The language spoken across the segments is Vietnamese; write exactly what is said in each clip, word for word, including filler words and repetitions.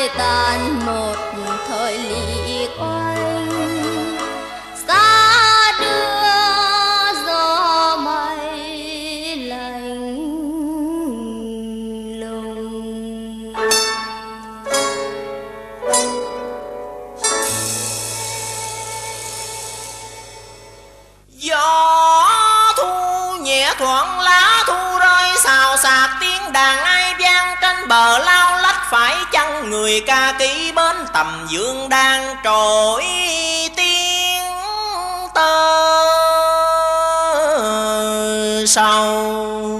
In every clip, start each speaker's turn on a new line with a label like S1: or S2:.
S1: phai tàn một thời liệt oanh. Xa đưa gió mây lạnh lùng.
S2: Gió thu nhẹ thoảng lá thu rơi xào xạc, tiếng đàn ai vang trên bờ lao lách. Phải chăng người ca kỹ bên tầm dương đang trỗi tiếng tơ sầu.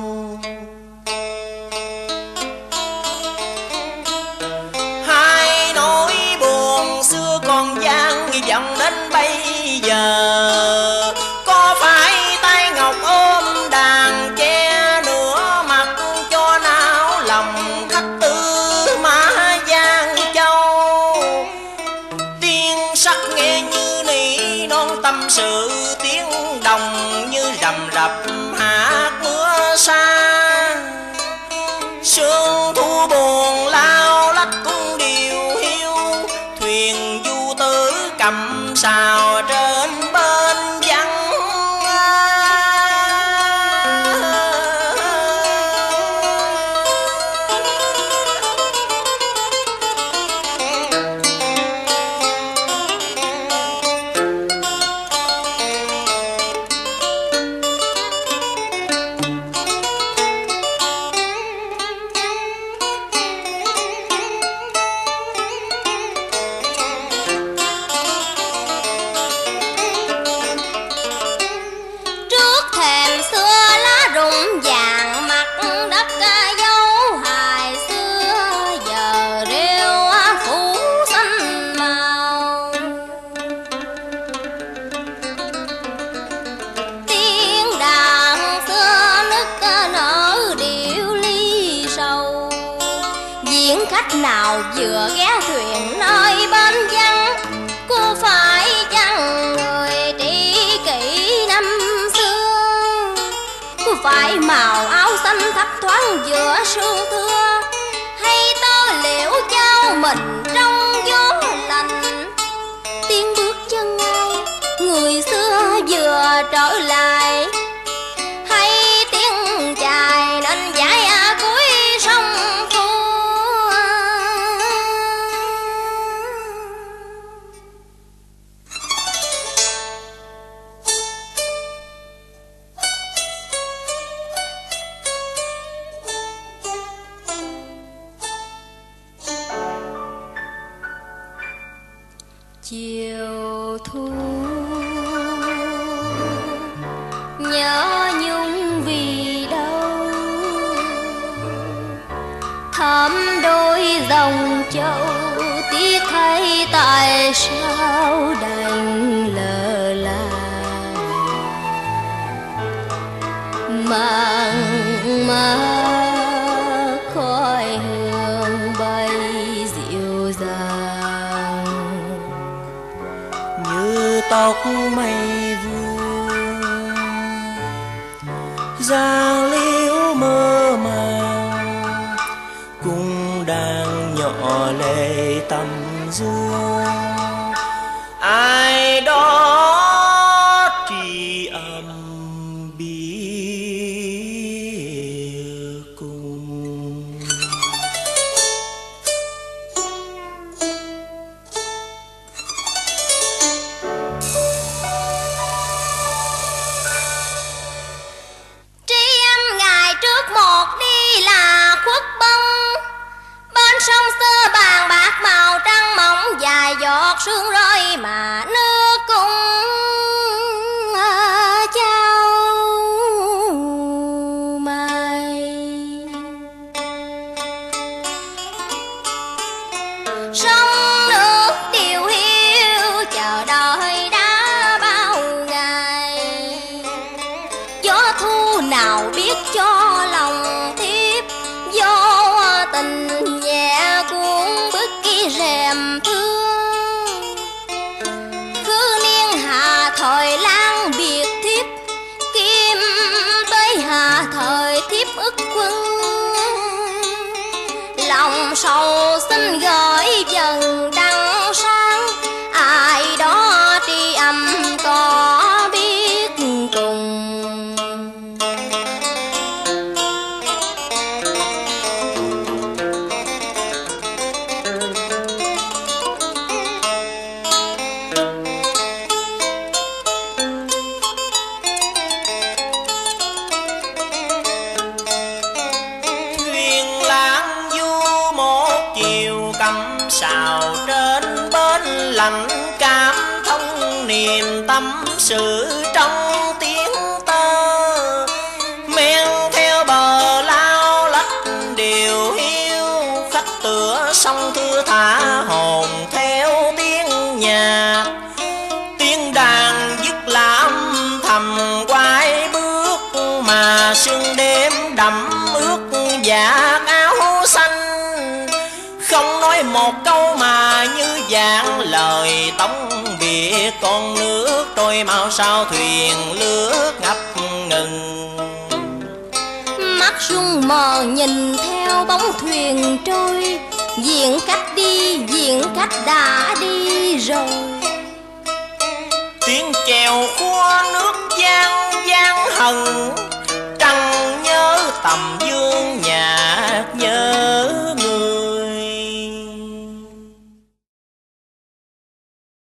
S2: Hai nỗi buồn xưa còn vang vọng đến bây giờ. Có phải tay ngọc ôm đàn che nửa mặt cho nao lòng khách tư Mã Giang Châu. Tiếng sắc nghe như nỉ non tâm sự, tiếng đồng như rầm rập hạt mưa xa. Sương thu buồn lao lách cũng điều hiu, thuyền du tử cầm sào trên bên vắng. Nào vừa ghé thuyền nơi bên vắng, cô phải chăng người tri kỷ năm xưa? Cô phải màu áo xanh thấp thoáng giữa sương thưa, hay tơ liễu trao mình trong gió lạnh? Tiếng bước chân ai người xưa vừa trở lại, hay tiếng chài nên giải cuối sông Phu? Chiều thu nhớ nhung vì đâu, thắm đôi dòng châu tiếc thay tại sao đành lờ là. Mang mát khói hương bay dịu dàng, như tóc mây vuông giang liễu mơ màng, cung đang nhỏ lệ tầm dương. Ai đó tri âm biết cùng.
S1: Tri âm ngày trước một đi là khuất bâng, bên sông xưa bàn bạc màu trăng mỏng dài giọt sương rơi mà nước cũng trao mây. Sông nước điều hiu chờ đợi đã bao ngày, gió thu nào biết cho lòng thiếp vô tình nhẹ cuốn bức cái rèm thương. Cứ niên hạ thời lang biệt thiếp, kim tới hạ thời thiếp ức quân. Lòng sầu xin gửi
S3: sự trong tiếng tơ, men theo bờ lao lách điều hiu, khách tựa sông thưa thả hồn theo tiếng nhạc. Tiếng đàn dứt làm thầm quay bước, mà sương đêm đậm ướt dạ áo xanh. Không nói một câu mà như dạng lời tống biệt, con nước trôi mau sao thuyền lướt ngập ngừng.
S2: Mắt sung mờ nhìn theo bóng thuyền trôi, diện cách đi, diện cách đã đi rồi.
S3: Tiếng chèo khua nước giang giang hần, trăng nhớ tầm dương